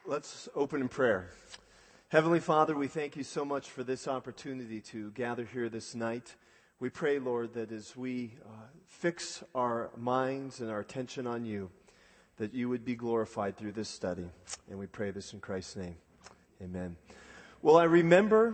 Let's open in prayer. Heavenly Father, we thank you so much for this opportunity to gather here this night. We pray, Lord, that as we fix our minds and our attention on you, that you would be glorified through this study. And we pray this in Christ's name. Amen. Well, I remember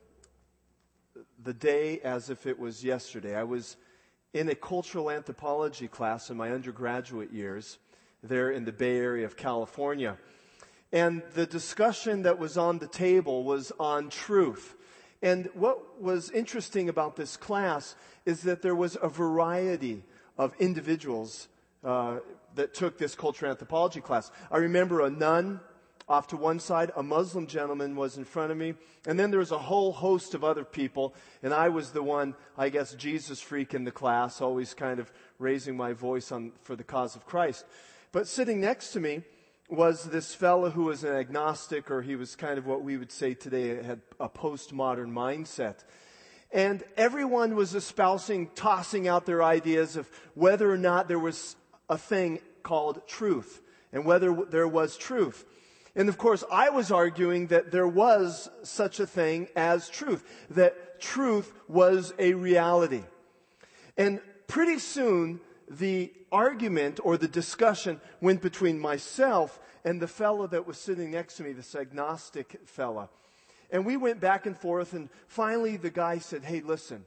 the day as if it was yesterday. I was in a cultural anthropology class in my undergraduate years there in the Bay Area of California. And the discussion that was on the table was on truth. And what was interesting about this class is that there was a variety of individuals that took this cultural anthropology class. I remember a nun off to one side, a Muslim gentleman was in front of me, and then there was a whole host of other people, and I was the one, I guess, Jesus freak in the class, always kind of raising my voice for the cause of Christ. But sitting next to me was this fellow who was an agnostic, or he was kind of what we would say today had a postmodern mindset. And everyone was espousing, tossing out their ideas of whether or not there was a thing called truth, and whether there was truth. And of course, I was arguing that there was such a thing as truth, that truth was a reality. And pretty soon, the argument or the discussion went between myself and the fellow that was sitting next to me, this agnostic fella. And we went back and forth, and finally the guy said, "Hey, listen,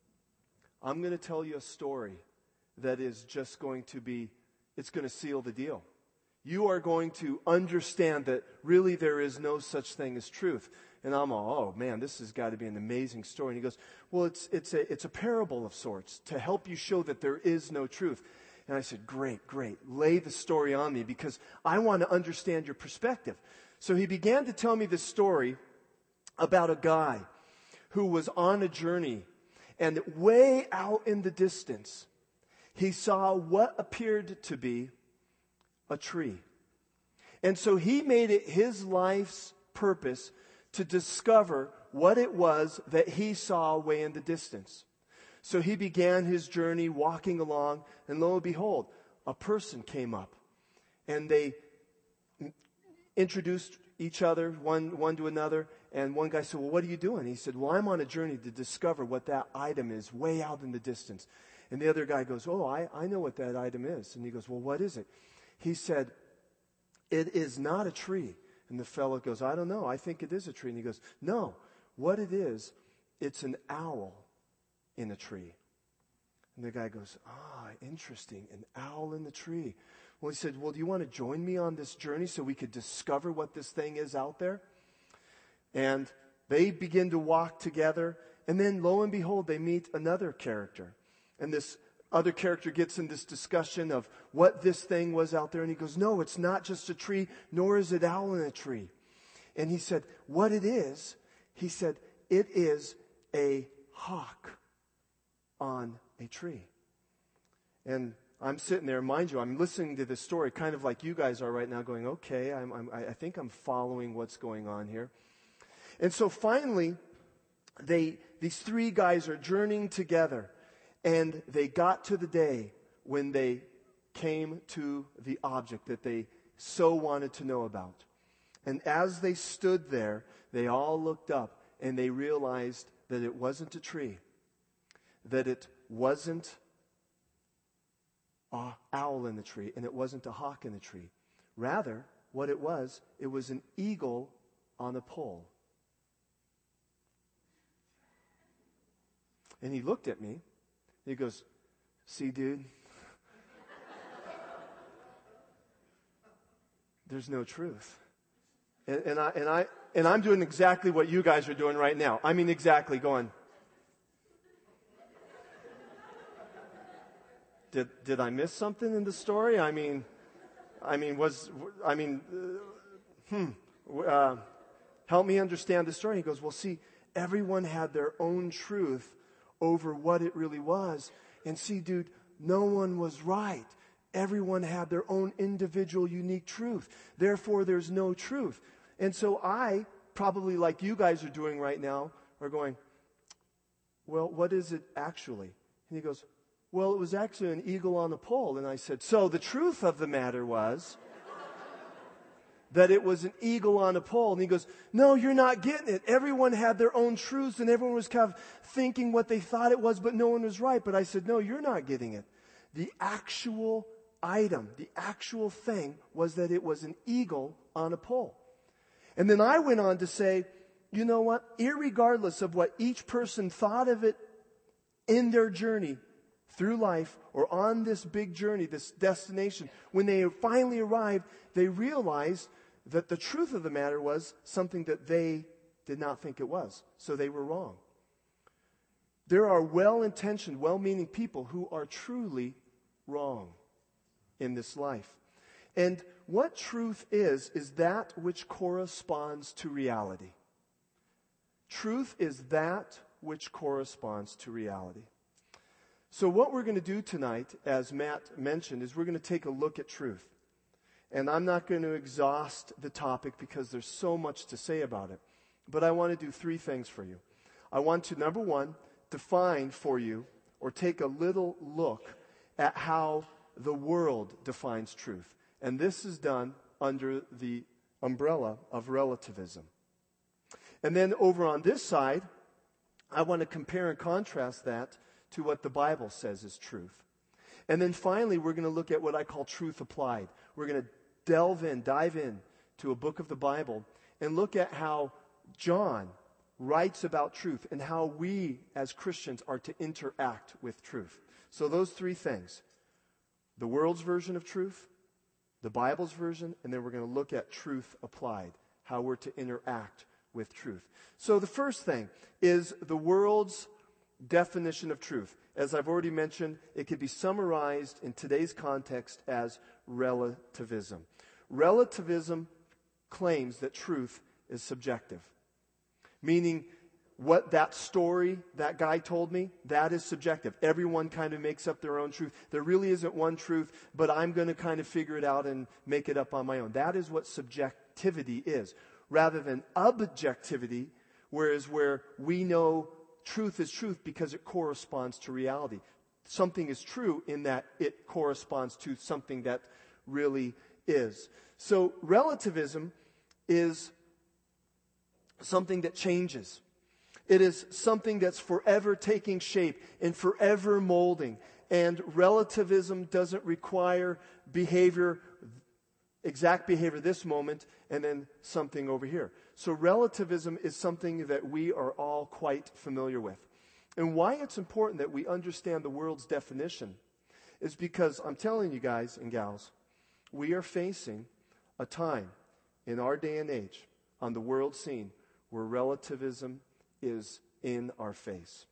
I'm going to tell you a story that is just going to be, it's going to seal the deal. You are going to understand that really there is no such thing as truth." And I'm all, "Oh man, this has got to be an amazing story." And he goes, "Well, it's a parable of sorts to help you show that there is no truth." And I said, Great. Lay the story on me because I want to understand your perspective." So he began to tell me this story about a guy who was on a journey, and way out in the distance, he saw what appeared to be a tree. And so he made it his life's purpose to discover what it was that he saw way in the distance. So he began his journey walking along, and lo and behold, a person came up, and they introduced each other, one to another, and one guy said, "Well, what are you doing?" He said, "Well, I'm on a journey to discover what that item is way out in the distance." And the other guy goes, "Oh, I know what that item is." And he goes, "Well, what is it?" He said, "It is not a tree." And the fellow goes, "I don't know. I think it is a tree." And he goes, "No, what it is, it's an owl in a tree." And the guy goes, "Interesting, an owl in the tree." Well, he said, "Well, do you want to join me on this journey so we could discover what this thing is out there?" And they begin to walk together, and then lo and behold, they meet another character. And this other character gets in this discussion of what this thing was out there, and he goes, "No, it's not just a tree, nor is it owl in a tree." And he said, "What it is," he said, "it is a hawk on a tree." And I'm sitting there, mind you, I'm listening to this story kind of like you guys are right now, going, "Okay, I think I'm following what's going on here." And so finally, these three guys are journeying together, and they got to the day when they came to the object that they so wanted to know about. And as they stood there, they all looked up, and they realized that it wasn't a tree, that it wasn't an owl in the tree, and it wasn't a hawk in the tree. Rather, what it was an eagle on a pole. And he looked at me. He goes, "See, dude, there's no truth." And I'm doing exactly what you guys are doing right now. I mean, exactly going, Did I miss something in the story? Help me understand the story. He goes, "Well, see, everyone had their own truth over what it really was. And see, dude, no one was right. Everyone had their own individual, unique truth. Therefore, there's no truth." And so I, probably like you guys are doing right now, are going, "Well, what is it actually?" And he goes, "Well, it was actually an eagle on a pole." And I said, "So the truth of the matter was that it was an eagle on a pole. And he goes, no, you're not getting it. Everyone had their own truths and everyone was kind of thinking what they thought it was, but no one was right. But I said, no, you're not getting it. The actual item, the actual thing was that it was an eagle on a pole. And then I went on to say, you know what? Irregardless of what each person thought of it in their journey through life or on this big journey, this destination, when they finally arrived, they realized that the truth of the matter was something that they did not think it was. So they were wrong. There are well-intentioned, well-meaning people who are truly wrong in this life. And what truth is that which corresponds to reality. Truth is that which corresponds to reality. So what we're going to do tonight, as Matt mentioned, is we're going to take a look at truth. And I'm not going to exhaust the topic because there's so much to say about it. But I want to do three things for you. I want to, number one, define for you or take a little look at how the world defines truth. And this is done under the umbrella of relativism. And then over on this side, I want to compare and contrast that to what the Bible says is truth. And then finally, we're going to look at what I call truth applied. We're going to dive in to a book of the Bible and look at how John writes about truth and how we as Christians are to interact with truth. So those three things: the world's version of truth, the Bible's version, and then we're going to look at truth applied, how we're to interact with truth. So the first thing is the world's definition of truth. As I've already mentioned, it could be summarized in today's context as relativism. Relativism claims that truth is subjective, meaning what that story that guy told me, that is subjective. Everyone kind of makes up their own truth. There really isn't one truth, but I'm going to kind of figure it out and make it up on my own. That is what subjectivity is, rather than objectivity, whereas where we know truth is truth because it corresponds to reality. Something is true in that it corresponds to something that really is. So relativism is something that changes. It is something that's forever taking shape and forever molding. And relativism doesn't require exact behavior this moment and then something over here. So relativism is something that we are all quite familiar with. And why it's important that we understand the world's definition is because I'm telling you guys and gals, we are facing a time in our day and age on the world scene where relativism is in our face.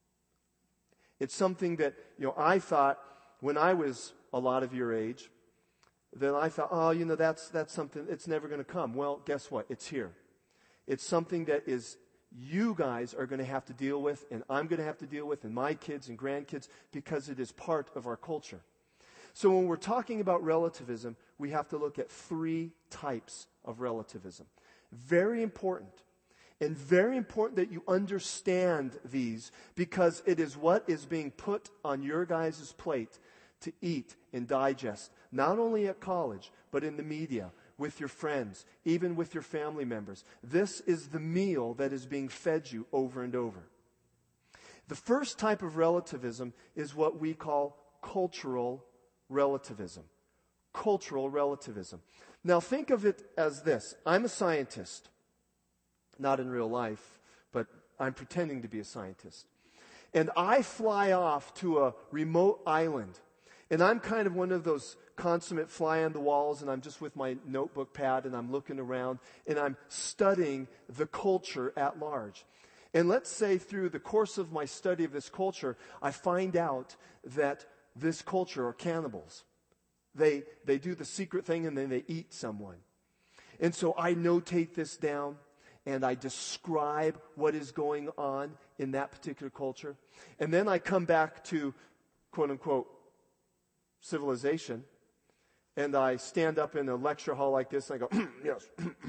It's something that, I thought when I was a lot of your age, then I thought, that's something, it's never going to come. Well, guess what? It's here. It's something that is you guys are going to have to deal with, and I'm going to have to deal with, and my kids and grandkids, because it is part of our culture. So when we're talking about relativism, we have to look at three types of relativism. Very important. And very important that you understand these, because it is what is being put on your guys' plate to eat and digest, not only at college, but in the media, with your friends, even with your family members. This is the meal that is being fed you over and over. The first type of relativism is what we call cultural relativism. Cultural relativism. Now think of it as this. I'm a scientist. Not in real life, but I'm pretending to be a scientist. And I fly off to a remote island. And I'm kind of one of those consummate fly on the walls, and I'm just with my notebook pad, and I'm looking around, and I'm studying the culture at large. And let's say through the course of my study of this culture, I find out that this culture are cannibals. They do the secret thing, and then they eat someone. And so I notate this down, and I describe what is going on in that particular culture. And then I come back to, quote-unquote, civilization, and I stand up in a lecture hall like this, and I go, yes,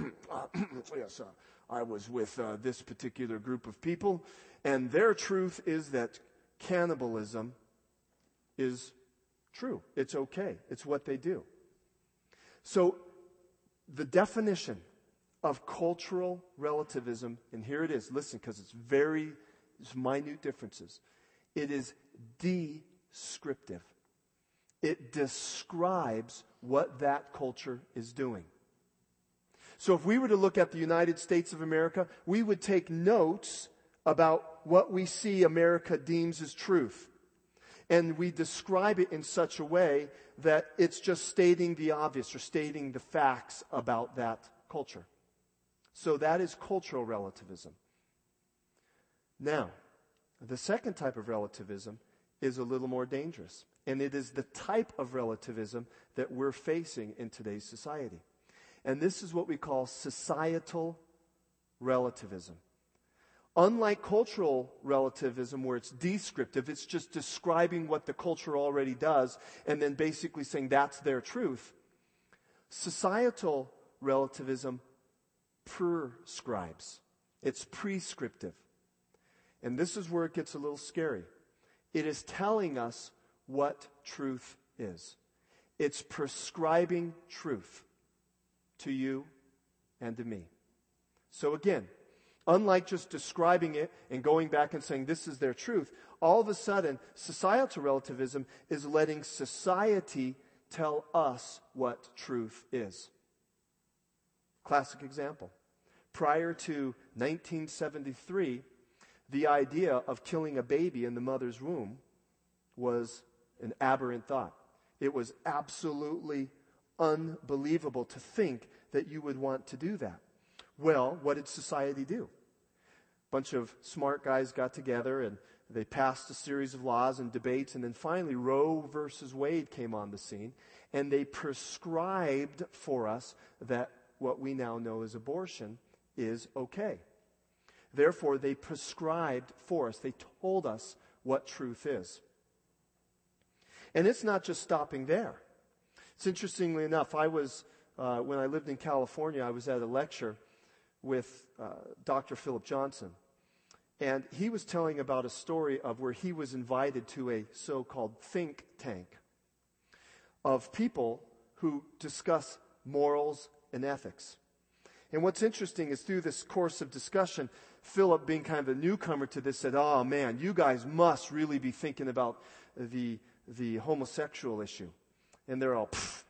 I was with this particular group of people, and their truth is that cannibalism is true. It's okay. It's what they do. So The definition of cultural relativism, and here it is, listen, because it's minute differences. It is descriptive. It describes what that culture is doing. So if we were to look at the United States of America, we would take notes about what we see America deems as truth. And we describe it in such a way that it's just stating the obvious or stating the facts about that culture. So that is cultural relativism. Now, the second type of relativism is a little more dangerous. And it is the type of relativism that we're facing in today's society. And this is what we call societal relativism. Unlike cultural relativism, where it's descriptive, it's just describing what the culture already does and then basically saying that's their truth. Societal relativism prescribes. It's prescriptive. And this is where it gets a little scary. It is telling us what truth is. It's prescribing truth to you and to me. So again, unlike just describing it and going back and saying this is their truth, all of a sudden, societal relativism is letting society tell us what truth is. Classic example. Prior to 1973, the idea of killing a baby in the mother's womb was an aberrant thought. It was absolutely unbelievable to think that you would want to do that. Well, what did society do? A bunch of smart guys got together and they passed a series of laws and debates, and then finally Roe versus Wade came on the scene, and they prescribed for us that what we now know as abortion is okay. Therefore, they prescribed for us. They told us what truth is. And it's not just stopping there. It's interestingly enough, when I lived in California, I was at a lecture with Dr. Philip Johnson. And he was telling about a story of where he was invited to a so-called think tank of people who discuss morals and ethics. And what's interesting is through this course of discussion, Philip, being kind of a newcomer to this, said, "Oh man, you guys must really be thinking about the homosexual issue." And they're all, "Pfft.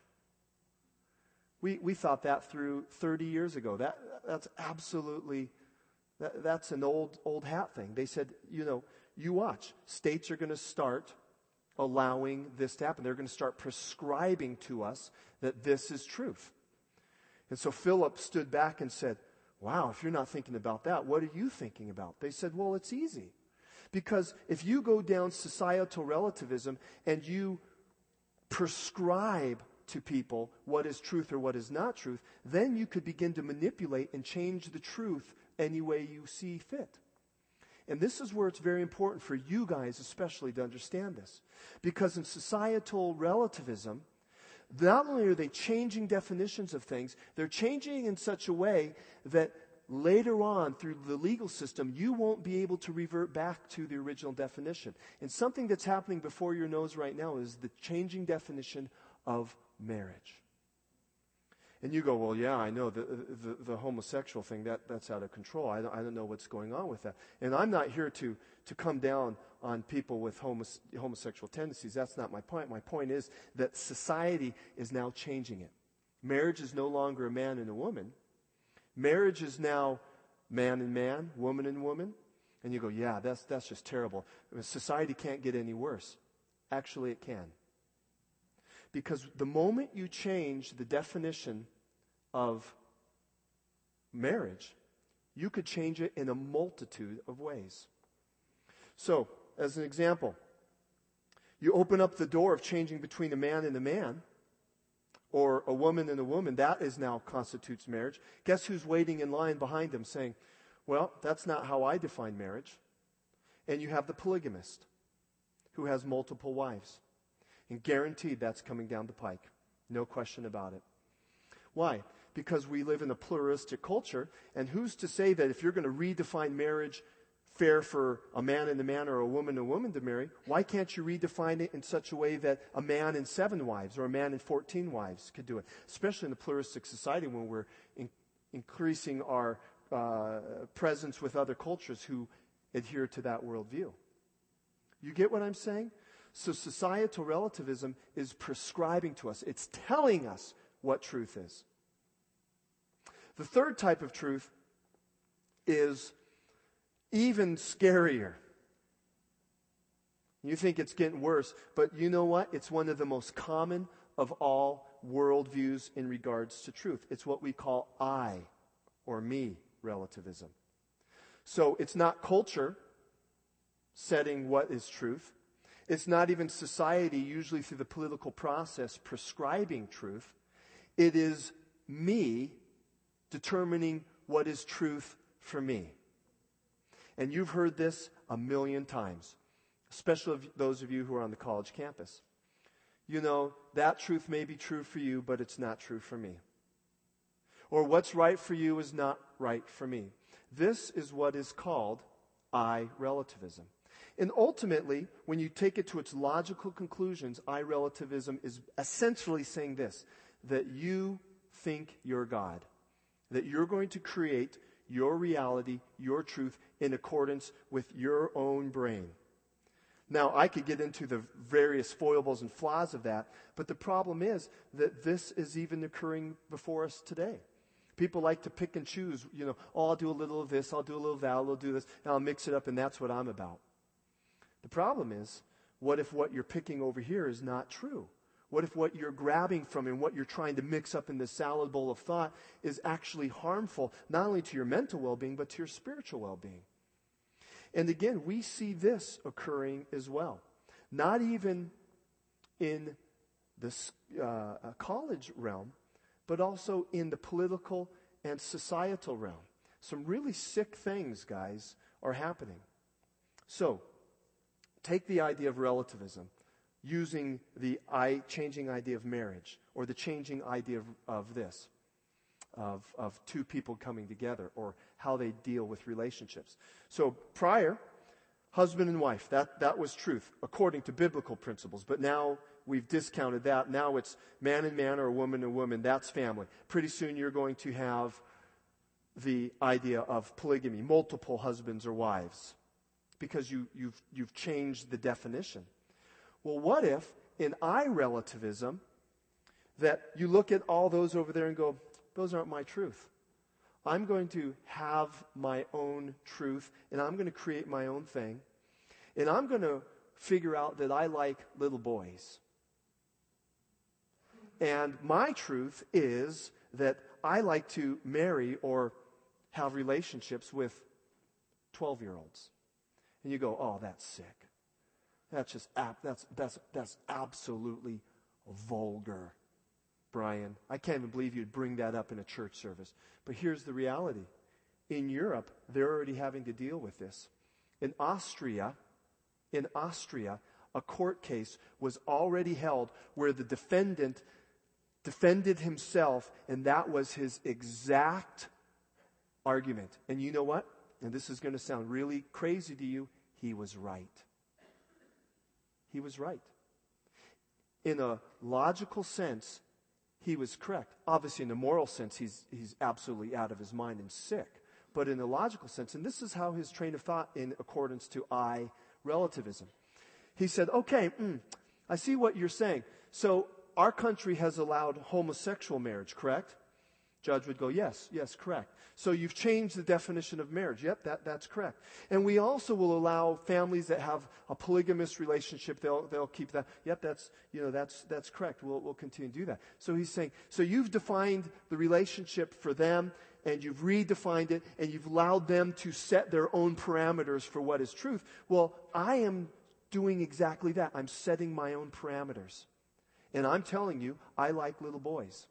We thought that through 30 years ago. That's absolutely, that's an old hat thing." They said, you watch. States are going to start allowing this to happen. They're going to start prescribing to us that this is truth. And so Philip stood back and said, "Wow, if you're not thinking about that, what are you thinking about?" They said, "Well, it's easy. Because if you go down societal relativism and you prescribe to people what is truth or what is not truth, then you could begin to manipulate and change the truth any way you see fit." And this is where it's very important for you guys especially to understand this. Because in societal relativism, not only are they changing definitions of things, they're changing in such a way that later on through the legal system, you won't be able to revert back to the original definition. And something that's happening before your nose right now is the changing definition of marriage. And you go, "Well, yeah, I know the homosexual thing, that's out of control. I don't know what's going on with that." And I'm not here to come down on people with homosexual tendencies. That's not my point. My point is that society is now changing it. Marriage is no longer a man and a woman. Marriage is now man and man, woman and woman. And you go, "Yeah, that's just terrible. Society can't get any worse." Actually, it can. Because the moment you change the definition of marriage, you could change it in a multitude of ways. So, as an example, you open up the door of changing between a man and a man, or a woman and a woman, that is now constitutes marriage. Guess who's waiting in line behind them saying, "Well, that's not how I define marriage." And you have the polygamist who has multiple wives. And guaranteed that's coming down the pike. No question about it. Why? Because we live in a pluralistic culture, and who's to say that if you're going to redefine marriage fair for a man and a man or a woman to marry, why can't you redefine it in such a way that a man and 7 wives or a man and 14 wives could do it? Especially in a pluralistic society when we're increasing our presence with other cultures who adhere to that worldview. You get what I'm saying? So societal relativism is prescribing to us. It's telling us what truth is. The third type of truth is even scarier. You think it's getting worse, but you know what? It's one of the most common of all worldviews in regards to truth. It's what we call I or me relativism. So it's not culture setting what is truth. It's not even society, usually through the political process, prescribing truth. It is me determining what is truth for me. And you've heard this a million times, especially those of you who are on the college campus. You know, that truth may be true for you, but it's not true for me. Or what's right for you is not right for me. This is what is called I relativism. And ultimately, when you take it to its logical conclusions, I relativism is essentially saying this, that you think you're God, that you're going to create your reality, your truth, in accordance with your own brain. Now, I could get into the various foibles and flaws of that, but the problem is that this is even occurring before us today. People like to pick and choose, oh, I'll do a little of this, I'll do a little of that, I'll do this, and I'll mix it up, and that's what I'm about. The problem is, what if what you're picking over here is not true? What if what you're grabbing from and what you're trying to mix up in this salad bowl of thought is actually harmful, not only to your mental well-being, but to your spiritual well-being? And again, we see this occurring as well. Not even in the college realm, but also in the political and societal realm. Some really sick things, guys, are happening. So, take the idea of relativism, using the changing idea of marriage, or the changing idea of this, of two people coming together, or how they deal with relationships. So prior, husband and wife, that was truth, according to biblical principles. But now we've discounted that. Now it's man and man, or woman and woman. That's family. Pretty soon you're going to have the idea of polygamy, multiple husbands or wives, because you've changed the definition. Well, what if in I relativism that you look at all those over there and go, those aren't my truth. I'm going to have my own truth, and I'm going to create my own thing, and I'm going to figure out that I like little boys. And my truth is that I like to marry or have relationships with 12-year-olds. And you go, oh, that's sick. That's just that's absolutely vulgar, Brian. I can't even believe you'd bring that up in a church service. But here's the reality. In Europe, they're already having to deal with this. In Austria, a court case was already held where the defendant defended himself, and that was his exact argument. And you know what? And this is going to sound really crazy to you. He was right. He was right. In a logical sense, he was correct. Obviously, in a moral sense, he's absolutely out of his mind and sick. But in a logical sense, and this is how his train of thought in accordance to I relativism. He said, okay, I see what you're saying. So our country has allowed homosexual marriage, correct? Judge would go, yes, correct. So you've changed the definition of marriage. Yep, that's correct. And we also will allow families that have a polygamous relationship, they'll keep that. Yep, that's correct. We'll continue to do that. So he's saying, so you've defined the relationship for them, and you've redefined it, and you've allowed them to set their own parameters for what is truth. Well, I am doing exactly that. I'm setting my own parameters. And I'm telling you, I like little boys.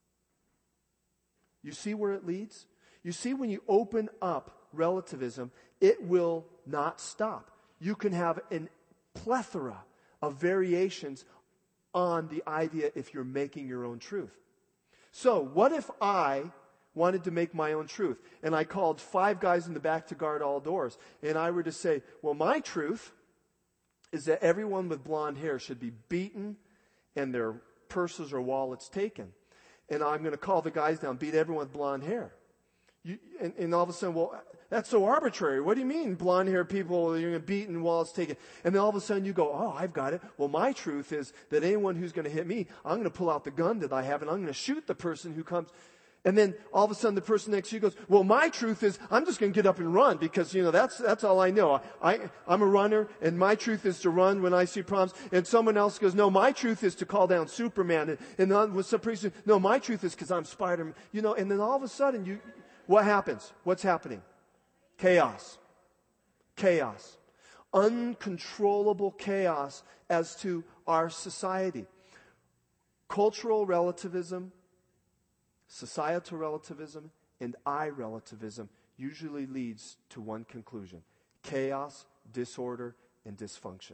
You see where it leads? You see, when you open up relativism, it will not stop. You can have a plethora of variations on the idea if you're making your own truth. So, what if I wanted to make my own truth, and I called 5 guys in the back to guard all doors, and I were to say, well, my truth is that everyone with blonde hair should be beaten and their purses or wallets taken. And I'm going to call the guys down, beat everyone with blonde hair. And all of a sudden, well, that's so arbitrary. What do you mean blonde hair people, you're going to beat and wallets taken? And then all of a sudden you go, oh, I've got it. Well, my truth is that anyone who's going to hit me, I'm going to pull out the gun that I have and I'm going to shoot the person who comes. And then all of a sudden the person next to you goes, well, my truth is I'm just going to get up and run because, that's all I know. I'm a runner and my truth is to run when I see problems. And someone else goes, no, my truth is to call down Superman. And then with some person, no, my truth is because I'm Spider-Man. And then all of a sudden what happens? What's happening? Chaos. Chaos. Uncontrollable chaos as to our society. Cultural relativism, societal relativism, and I-relativism usually leads to one conclusion: chaos, disorder, and dysfunction.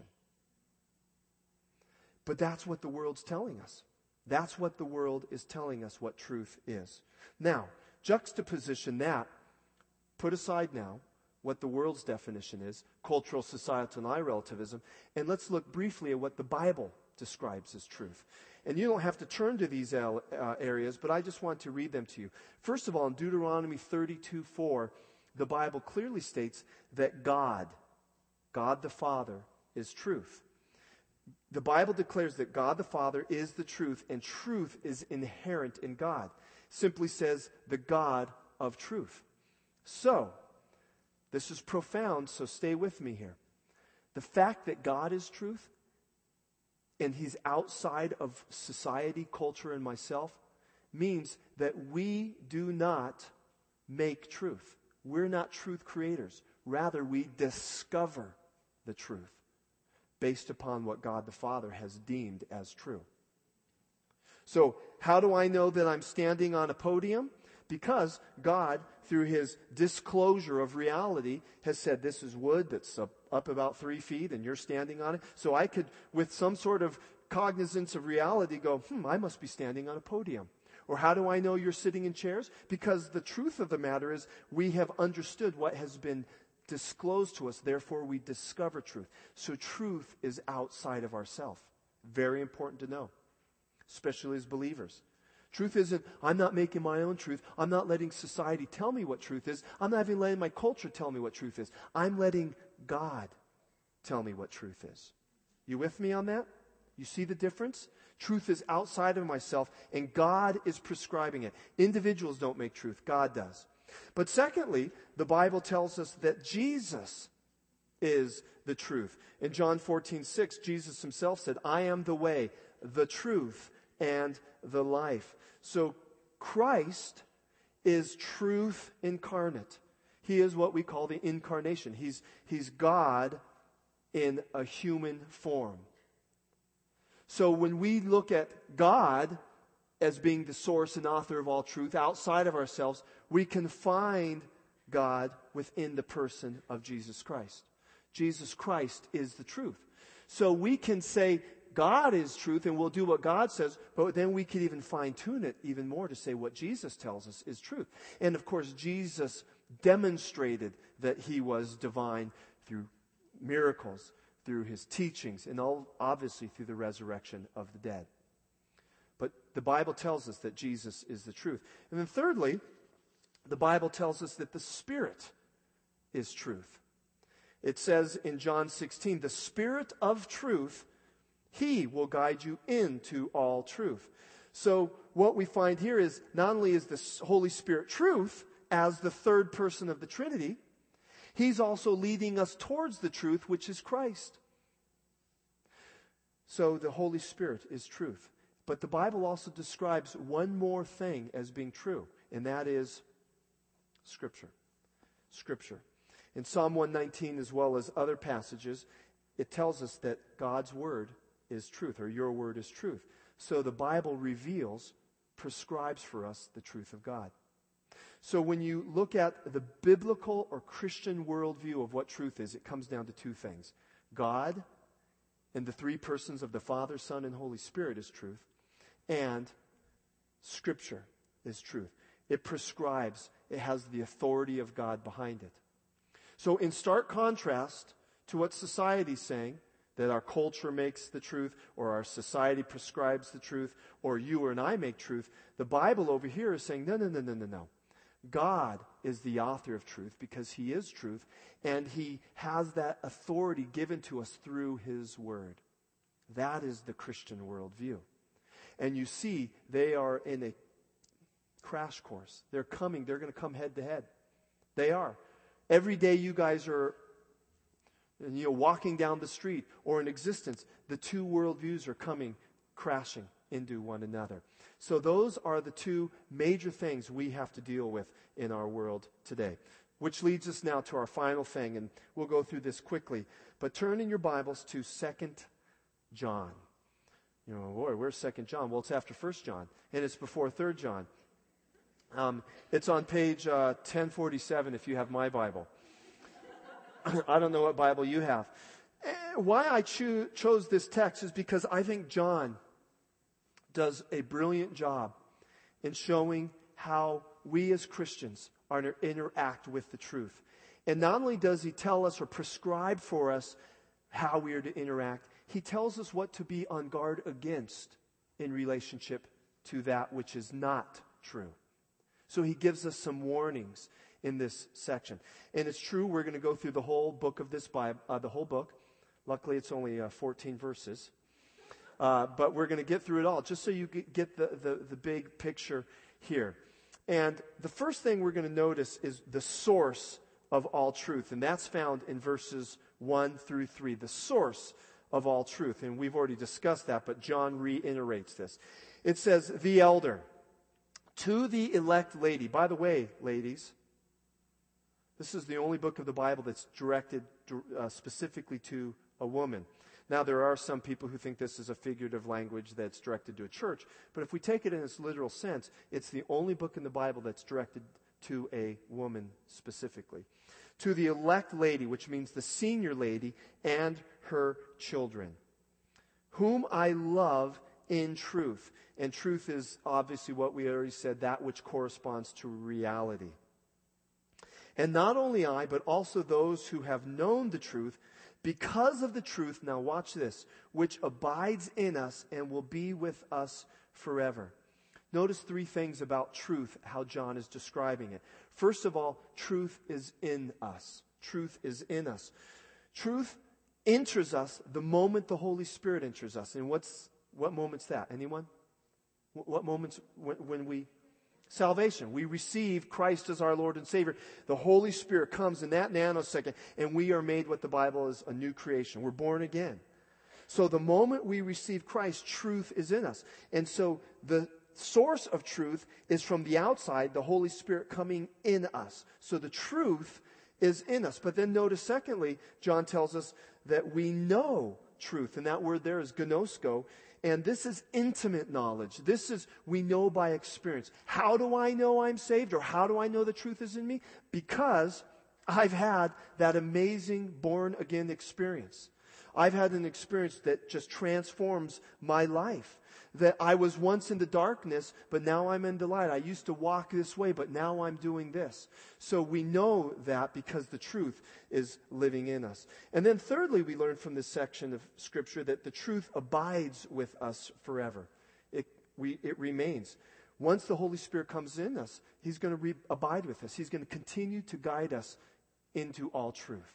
But that's what the world's telling us. That's what the world is telling us what truth is. Now, juxtaposition that, put aside now what the world's definition is, cultural, societal, and I-relativism, and let's look briefly at what the Bible describes as truth. And you don't have to turn to these areas, but I just want to read them to you. First of all, in Deuteronomy 32:4, the Bible clearly states that God the Father, is truth. The Bible declares that God the Father is the truth, and truth is inherent in God. Simply says, the God of truth. So, this is profound, so stay with me here. The fact that God is truth, and He's outside of society, culture, and myself, means that we do not make truth. We're not truth creators. Rather, we discover the truth based upon what God the Father has deemed as true. So, how do I know that I'm standing on a podium? Because God, through His disclosure of reality, has said, this is wood that's up about 3 feet and you're standing on it. So I could, with some sort of cognizance of reality, go, I must be standing on a podium. Or how do I know you're sitting in chairs? Because the truth of the matter is we have understood what has been disclosed to us. Therefore, we discover truth. So truth is outside of ourselves. Very important to know, especially as believers. Truth isn't, I'm not making my own truth. I'm not letting society tell me what truth is. I'm not even letting my culture tell me what truth is. I'm letting God tell me what truth is. You with me on that? You see the difference? Truth is outside of myself, and God is prescribing it. Individuals don't make truth. God does. But secondly, the Bible tells us that Jesus is the truth. In John 14:6, Jesus Himself said, I am the way, the truth, and the life. So Christ is truth incarnate. He is what we call the incarnation. He's God in a human form. So when we look at God as being the source and author of all truth outside of ourselves, we can find God within the person of Jesus Christ. Jesus Christ is the truth. So we can say God is truth and we'll do what God says, but then we could even fine-tune it even more to say what Jesus tells us is truth. And of course, Jesus demonstrated that He was divine through miracles, through His teachings, and obviously through the resurrection of the dead. But the Bible tells us that Jesus is the truth. And then thirdly, the Bible tells us that the Spirit is truth. It says in John 16, the Spirit of truth, He will guide you into all truth. So what we find here is not only is the Holy Spirit truth as the third person of the Trinity, He's also leading us towards the truth, which is Christ. So the Holy Spirit is truth. But the Bible also describes one more thing as being true, and that is Scripture. Scripture. In Psalm 119, as well as other passages, it tells us that God's Word is truth, or your Word is truth. So the Bible reveals, prescribes for us the truth of God. So when you look at the biblical or Christian worldview of what truth is, it comes down to 2 things. God and the 3 persons of the Father, Son, and Holy Spirit is truth. And Scripture is truth. It prescribes. It has the authority of God behind it. So in stark contrast to what society's saying, that our culture makes the truth, or our society prescribes the truth, or you or I make truth, the Bible over here is saying, no. God is the author of truth because He is truth, and He has that authority given to us through His Word. That is the Christian worldview. And you see, they are in a crash course. They're going to come head to head. They are. Every day you guys are walking down the street or in existence, the two worldviews are coming crashing into one another. So those are the two major things we have to deal with in our world today. Which leads us now to our final thing, and we'll go through this quickly. But turn in your Bibles to 2 John. Where's 2 John? Well, it's after 1 John, and it's before 3 John. It's on page 1047 if you have my Bible. I don't know what Bible you have. Why I chose this text is because I think John does a brilliant job in showing how we as Christians interact with the truth. And not only does he tell us or prescribe for us how we are to interact, he tells us what to be on guard against in relationship to that which is not true. So he gives us some warnings in this section. And it's true, we're going to go through the whole book of this Bible, the whole book. Luckily, it's only 14 verses. But we're going to get through it all, just so you get the big picture here. And the first thing we're going to notice is the source of all truth. And that's found in verses 1 through 3. The source of all truth. And we've already discussed that, but John reiterates this. It says, the elder, to the elect lady. By the way, ladies, this is the only book of the Bible that's directed specifically to a woman. Now, there are some people who think this is a figurative language that's directed to a church. But if we take it in its literal sense, it's the only book in the Bible that's directed to a woman specifically. To the elect lady, which means the senior lady, and her children, whom I love in truth. And truth is obviously what we already said, that which corresponds to reality. And not only I, but also those who have known the truth, because of the truth, now watch this, which abides in us and will be with us forever. Notice three things about truth, how John is describing it. First of all, truth is in us. Truth is in us. Truth enters us the moment the Holy Spirit enters us. And what moment's that? Anyone? What moment's when we... Salvation. We receive Christ as our Lord and Savior. The Holy Spirit comes in that nanosecond, and we are made what the Bible is a new creation. We're born again. So the moment we receive Christ, truth is in us. And so the source of truth is from the outside, the Holy Spirit coming in us. So the truth is in us. But then notice, secondly, John tells us that we know truth. And that word there is gnosko. And this is intimate knowledge. This is, we know by experience. How do I know I'm saved? Or how do I know the truth is in me? Because I've had that amazing born-again experience. I've had an experience that just transforms my life. That I was once in the darkness, but now I'm in the light. I used to walk this way, but now I'm doing this. So we know that because the truth is living in us. And then thirdly, we learn from this section of Scripture that the truth abides with us forever. It remains. Once the Holy Spirit comes in us, He's going to abide with us. He's going to continue to guide us into all truth.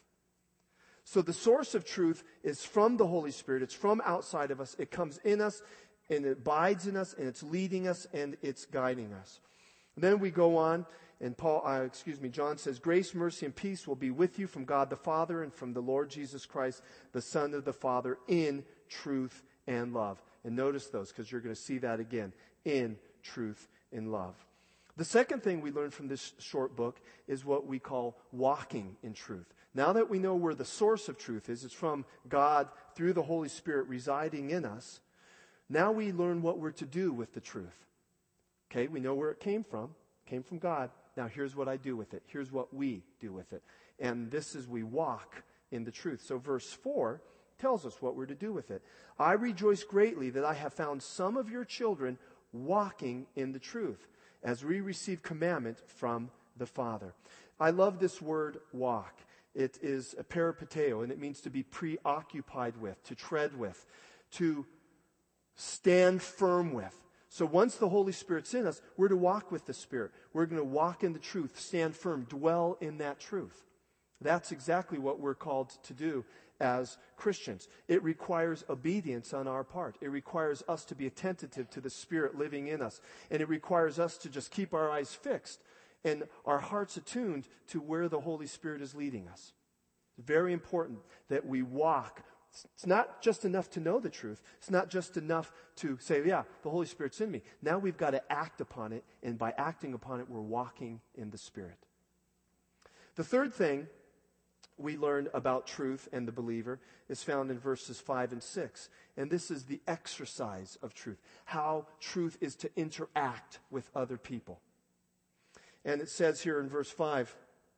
So the source of truth is from the Holy Spirit. It's from outside of us. It comes in us, and it abides in us, and it's leading us, and it's guiding us. And then we go on, and John says, grace, mercy, and peace will be with you from God the Father and from the Lord Jesus Christ, the Son of the Father, in truth and love. And notice those, because you're going to see that again, in truth and love. The second thing we learn from this short book is what we call walking in truth. Now that we know where the source of truth is, it's from God through the Holy Spirit residing in us. Now we learn what we're to do with the truth. Okay, we know where it came from. It came from God. Now here's what I do with it. Here's what we do with it. And this is we walk in the truth. So verse 4 tells us what we're to do with it. I rejoice greatly that I have found some of your children walking in the truth. as we receive commandment from the Father. I love this word walk. It is a peripateo, and it means to be preoccupied with, to tread with, to stand firm with. So once the Holy Spirit's in us, we're to walk with the Spirit. We're going to walk in the truth, stand firm, dwell in that truth. That's exactly what we're called to do as Christians. It requires obedience on our part. It requires us to be attentive to the Spirit living in us. And it requires us to just keep our eyes fixed and our hearts attuned to where the Holy Spirit is leading us. It's very important that we walk. It's not just enough to know the truth. It's not just enough to say, yeah, the Holy Spirit's in me. Now we've got to act upon it, and by acting upon it, we're walking in the Spirit. The third thing we learn about truth and the believer is found in verses 5 and 6. And this is the exercise of truth, how truth is to interact with other people. And it says here in verse 5,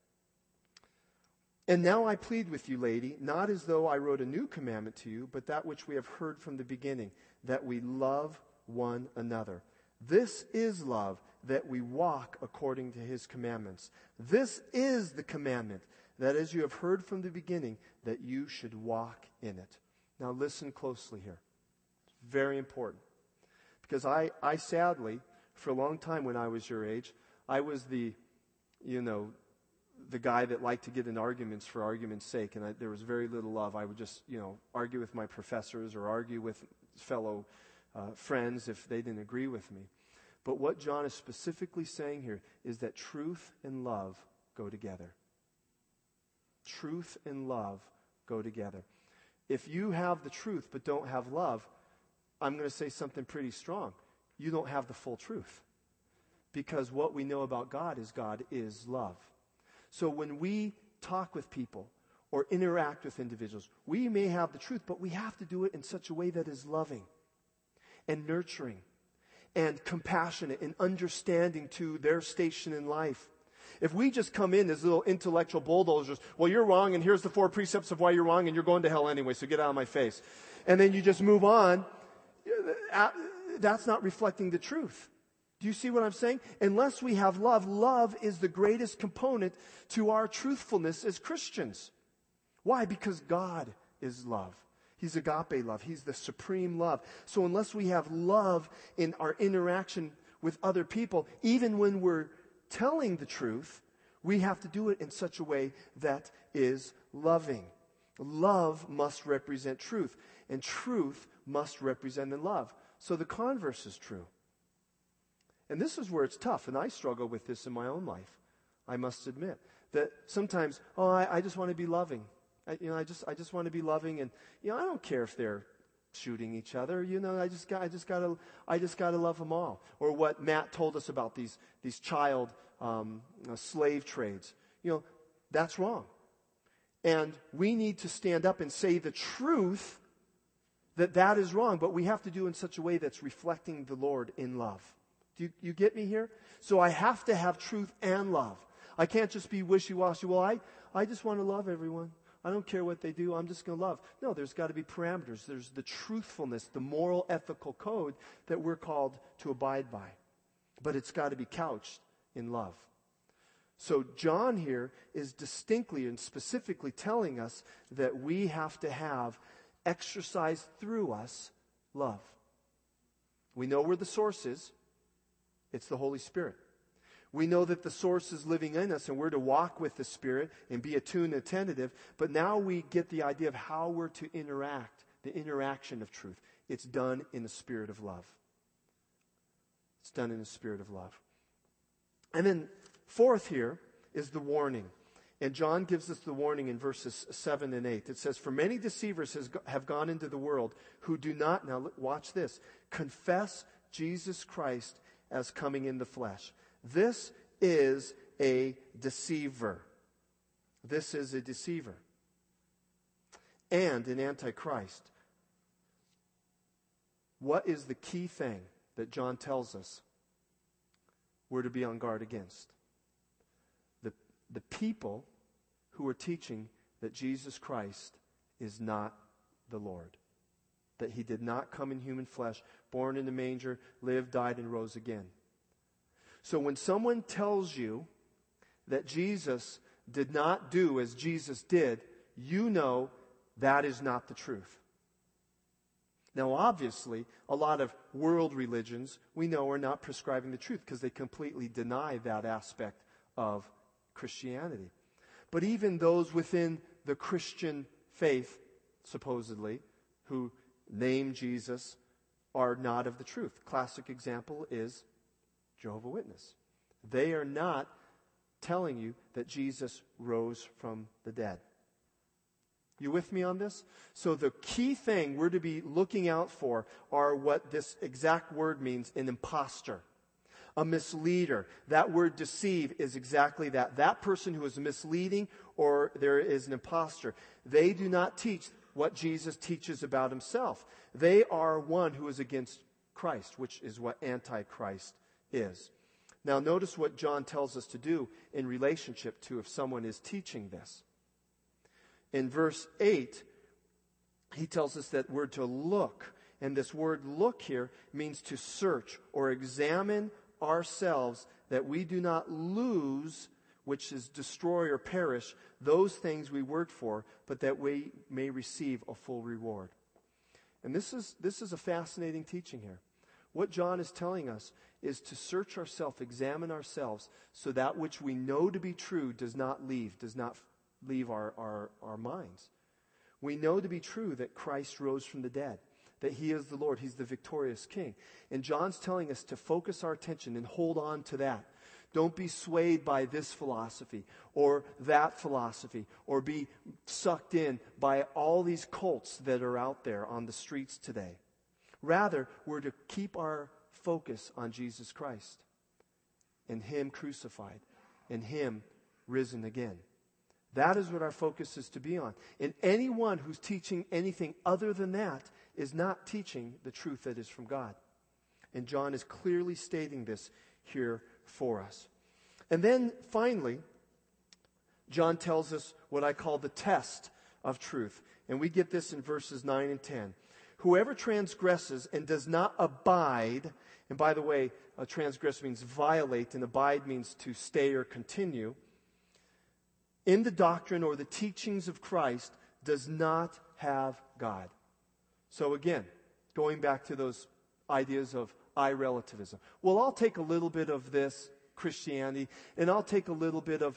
"And now I plead with you, lady, not as though I wrote a new commandment to you, but that which we have heard from the beginning, that we love one another. This is love, that we walk according to his commandments. This is the commandment, that as you have heard from the beginning, that you should walk in it." Now listen closely here. It's very important. Because I sadly, for a long time when I was your age, I was the guy that liked to get in arguments for argument's sake, and there was very little love. I would just, argue with my professors or argue with fellow friends if they didn't agree with me. But what John is specifically saying here is that truth and love go together. Truth and love go together. If you have the truth but don't have love, I'm going to say something pretty strong. You don't have the full truth. Because what we know about God is love. So when we talk with people or interact with individuals, we may have the truth, but we have to do it in such a way that is loving and nurturing and compassionate and understanding to their station in life. If we just come in as little intellectual bulldozers, well, you're wrong, and here's the 4 precepts of why you're wrong, and you're going to hell anyway, so get out of my face. And then you just move on, that's not reflecting the truth. Do you see what I'm saying? Unless we have love, love is the greatest component to our truthfulness as Christians. Why? Because God is love. He's agape love. He's the supreme love. So unless we have love in our interaction with other people, even when we're telling the truth, we have to do it in such a way that is loving. Love must represent truth, and truth must represent in love. So the converse is true. And this is where it's tough, and I struggle with this in my own life, I must admit. That sometimes, I just want to be loving. I just want to be loving, and I don't care if they're shooting each other. I just gotta love them all. Or what Matt told us about these child slave trades. That's wrong. And we need to stand up and say the truth that is wrong, but we have to do it in such a way that's reflecting the Lord in love. Do you get me here? So I have to have truth and love. I can't just be wishy-washy. Well, I just want to love everyone. I don't care what they do. I'm just going to love. No, there's got to be parameters. There's the truthfulness, the moral, ethical code that we're called to abide by. But it's got to be couched in love. So John here is distinctly and specifically telling us that we have to have exercised through us love. We know where the source is. It's the Holy Spirit. We know that the source is living in us, and we're to walk with the Spirit and be attuned and attentive. But now we get the idea of how we're to interact, the interaction of truth. It's done in the spirit of love. It's done in the spirit of love. And then fourth here is the warning. And John gives us the warning in verses 7 and 8. It says, "For many deceivers have gone into the world who do not," now watch this, "confess Jesus Christ as coming in the flesh." This is a deceiver. This is a deceiver. And an antichrist. What is the key thing that John tells us we're to be on guard against? The people who are teaching that Jesus Christ is not the Lord. That he did not come in human flesh, born in a manger, lived, died, and rose again. So when someone tells you that Jesus did not do as Jesus did, you know that is not the truth. Now, obviously, a lot of world religions we know are not prescribing the truth because they completely deny that aspect of Christianity. But even those within the Christian faith, supposedly, who name Jesus, are not of the truth. Classic example is Jehovah's Witness. They are not telling you that Jesus rose from the dead. You with me on this? So the key thing we're to be looking out for are what this exact word means, an imposter, a misleader. That word deceive is exactly that. That person who is misleading or there is an imposter. They do not teach what Jesus teaches about himself. They are one who is against Christ, which is what Antichrist is. Now notice what John tells us to do in relationship to if someone is teaching this. In verse 8, he tells us that we're to look. And this word look here means to search or examine ourselves that we do not lose, which is destroy or perish, those things we worked for, but that we may receive a full reward. And this is a fascinating teaching here. What John is telling us is to search ourselves, examine ourselves, so that which we know to be true does not leave our minds. We know to be true that Christ rose from the dead, that he is the Lord, he's the victorious King. And John's telling us to focus our attention and hold on to that. Don't be swayed by this philosophy or that philosophy or be sucked in by all these cults that are out there on the streets today. Rather, we're to keep our focus on Jesus Christ and him crucified and him risen again. That is what our focus is to be on. And anyone who's teaching anything other than that is not teaching the truth that is from God. And John is clearly stating this here for us. And then finally, John tells us what I call the test of truth. And we get this in verses 9 and 10. Whoever transgresses and does not abide, and by the way, transgress means violate, and abide means to stay or continue, in the doctrine or the teachings of Christ, does not have God. So again, going back to those ideas of I-relativism. Well, I'll take a little bit of this Christianity, and I'll take a little bit of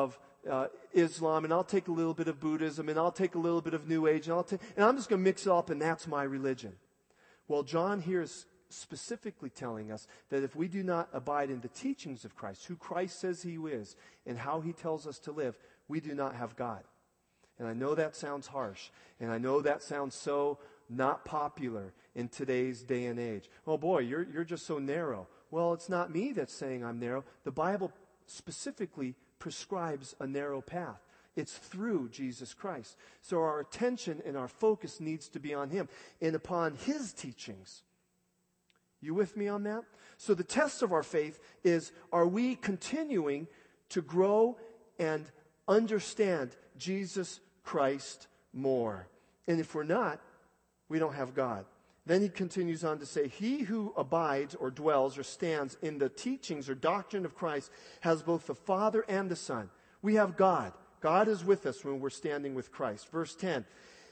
Islam, and I'll take a little bit of Buddhism, and I'll take a little bit of New Age, and I'm just going to mix it up, and that's my religion. Well, John here is specifically telling us that if we do not abide in the teachings of Christ, who Christ says he is, and how he tells us to live, we do not have God. And I know that sounds harsh, and I know that sounds so not popular in today's day and age. Oh boy, you're just so narrow. Well, it's not me that's saying I'm narrow. The Bible specifically prescribes a narrow path. It's through Jesus Christ. So our attention and our focus needs to be on him and upon his teachings. You with me on that? So the test of our faith is, are we continuing to grow and understand Jesus Christ more? And if we're not, we don't have God. Then he continues on to say, he who abides or dwells or stands in the teachings or doctrine of Christ has both the Father and the Son. We have God. God is with us when we're standing with Christ. Verse 10,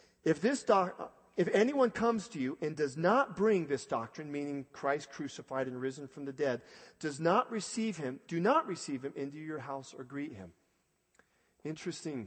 if anyone comes to you and does not bring this doctrine, meaning Christ crucified and risen from the dead, do not receive him into your house or greet him. Interesting.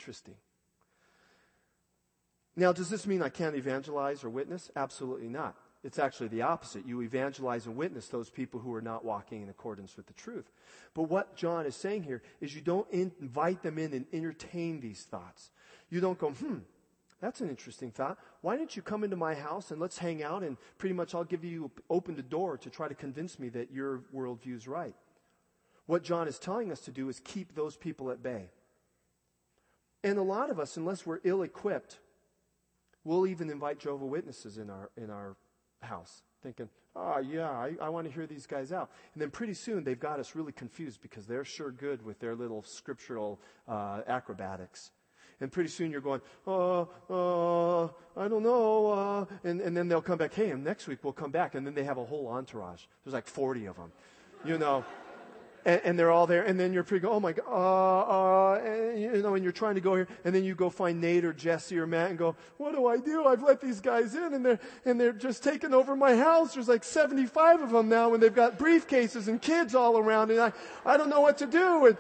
Now, does this mean I can't evangelize or witness? Absolutely not. It's actually the opposite. You evangelize and witness those people who are not walking in accordance with the truth. But what John is saying here is you don't invite them in and entertain these thoughts. You don't go, that's an interesting thought. Why don't you come into my house and let's hang out and pretty much I'll give you open the door to try to convince me that your worldview is right. What John is telling us to do is keep those people at bay. And a lot of us, unless we're ill-equipped, we'll even invite Jehovah's Witnesses in our house, thinking, I want to hear these guys out. And then pretty soon they've got us really confused because they're sure good with their little scriptural acrobatics. And pretty soon you're going, I don't know. And then they'll come back, hey, and next week we'll come back. And then they have a whole entourage. There's like 40 of them, and they're all there, and then you're thinking, oh my God, and you're trying to go here, and then you go find Nate or Jesse or Matt and go, what do I do? I've let these guys in, and they're just taking over my house. There's like 75 of them now, and they've got briefcases and kids all around, and I don't know what to do.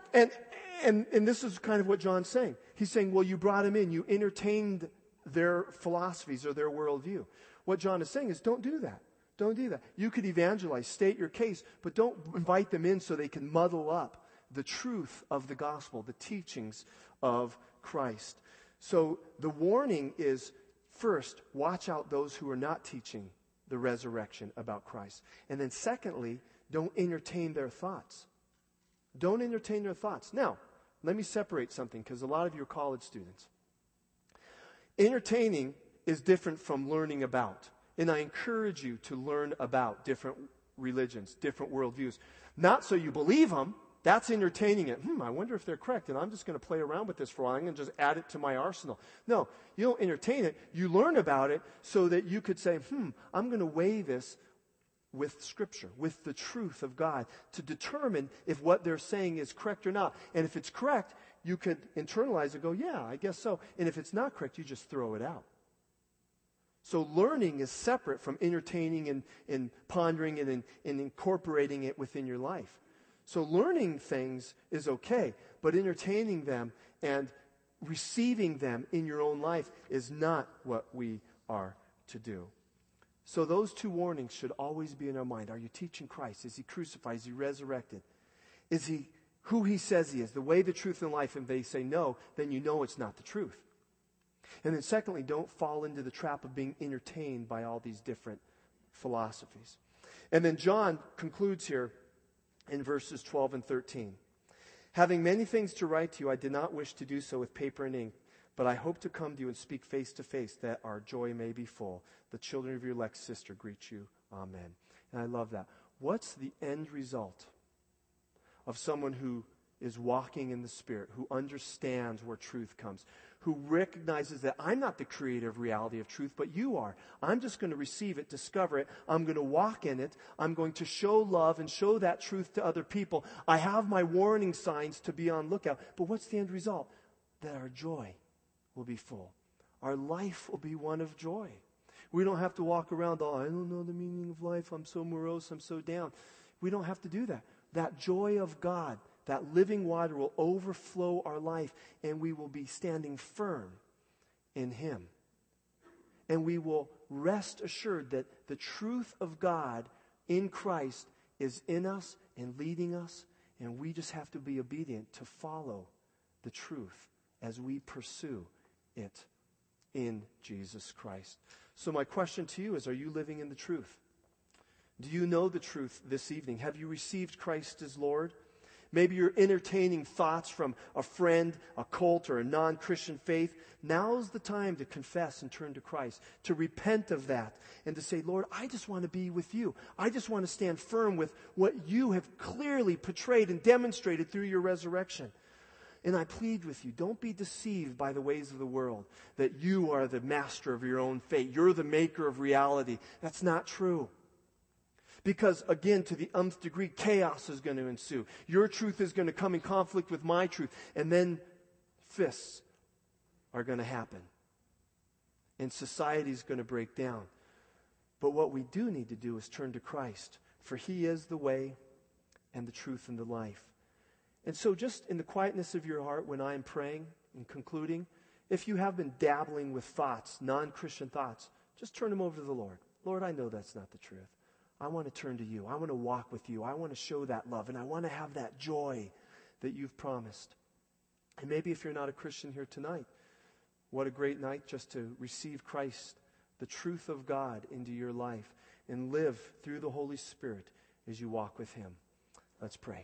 And this is kind of what John's saying. He's saying, well, you brought them in, you entertained their philosophies or their worldview. What John is saying is, don't do that. Don't do that. You could evangelize, state your case, but don't invite them in so they can muddle up the truth of the gospel, the teachings of Christ. So the warning is, first, watch out those who are not teaching the resurrection about Christ. And then secondly, don't entertain their thoughts. Don't entertain their thoughts. Now, let me separate something, because a lot of you are college students. Entertaining is different from learning about. And I encourage you to learn about different religions, different worldviews. Not so you believe them. That's entertaining it. I wonder if they're correct, and I'm just going to play around with this for a while. I'm going to just add it to my arsenal. No, you don't entertain it. You learn about it so that you could say, I'm going to weigh this with Scripture, with the truth of God, to determine if what they're saying is correct or not. And if it's correct, you could internalize it and go, yeah, I guess so. And if it's not correct, you just throw it out. So learning is separate from entertaining and pondering and incorporating it within your life. So learning things is okay, but entertaining them and receiving them in your own life is not what we are to do. So those two warnings should always be in our mind. Are you teaching Christ? Is He crucified? Is He resurrected? Is He who He says He is? The way, the truth, and life. And they say no, then you know it's not the truth. And then secondly, don't fall into the trap of being entertained by all these different philosophies. And then John concludes here in verses 12 and 13. Having many things to write to you, I did not wish to do so with paper and ink, but I hope to come to you and speak face to face, that our joy may be full. The children of your elect sister greet you. Amen. And I love that. What's the end result of someone who is walking in the Spirit, who understands where truth comes, who recognizes that I'm not the creative reality of truth, but you are. I'm just going to receive it, discover it. I'm going to walk in it. I'm going to show love and show that truth to other people. I have my warning signs to be on lookout. But what's the end result? That our joy will be full. Our life will be one of joy. We don't have to walk around, I don't know the meaning of life. I'm so morose. I'm so down. We don't have to do that. That joy of God, that living water will overflow our life, and we will be standing firm in Him. And we will rest assured that the truth of God in Christ is in us and leading us, and we just have to be obedient to follow the truth as we pursue it in Jesus Christ. So my question to you is, are you living in the truth? Do you know the truth this evening? Have you received Christ as Lord? Maybe you're entertaining thoughts from a friend, a cult, or a non-Christian faith. Now's the time to confess and turn to Christ, to repent of that, and to say, Lord, I just want to be with you. I just want to stand firm with what you have clearly portrayed and demonstrated through your resurrection. And I plead with you, don't be deceived by the ways of the world, that you are the master of your own fate. You're the maker of reality. That's not true. Because, again, to the nth degree, chaos is going to ensue. Your truth is going to come in conflict with my truth. And then fists are going to happen. And society is going to break down. But what we do need to do is turn to Christ. For He is the way and the truth and the life. And so just in the quietness of your heart, when I'm praying and concluding, if you have been dabbling with thoughts, non-Christian thoughts, just turn them over to the Lord. Lord, I know that's not the truth. I want to turn to you. I want to walk with you. I want to show that love. And I want to have that joy that you've promised. And maybe if you're not a Christian here tonight, what a great night just to receive Christ, the truth of God, into your life and live through the Holy Spirit as you walk with Him. Let's pray.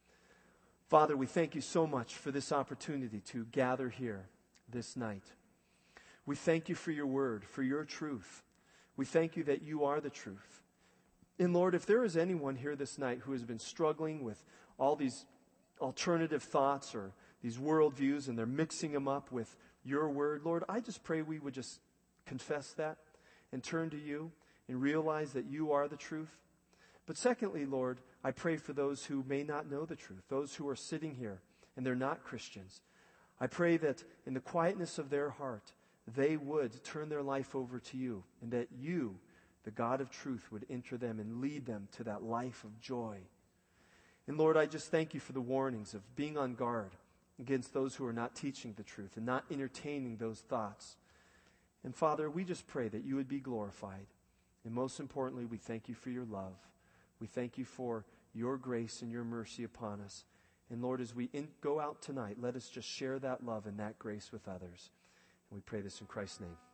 Father, we thank you so much for this opportunity to gather here this night. We thank you for your word, for your truth. We thank you that you are the truth. And Lord, if there is anyone here this night who has been struggling with all these alternative thoughts or these worldviews and they're mixing them up with your word, Lord, I just pray we would just confess that and turn to you and realize that you are the truth. But secondly, Lord, I pray for those who may not know the truth, those who are sitting here and they're not Christians. I pray that in the quietness of their heart, they would turn their life over to you, and that you, the God of truth, would enter them and lead them to that life of joy. And Lord, I just thank you for the warnings of being on guard against those who are not teaching the truth and not entertaining those thoughts. And Father, we just pray that you would be glorified. And most importantly, we thank you for your love. We thank you for your grace and your mercy upon us. And Lord, as we go out tonight, let us just share that love and that grace with others. And we pray this in Christ's name.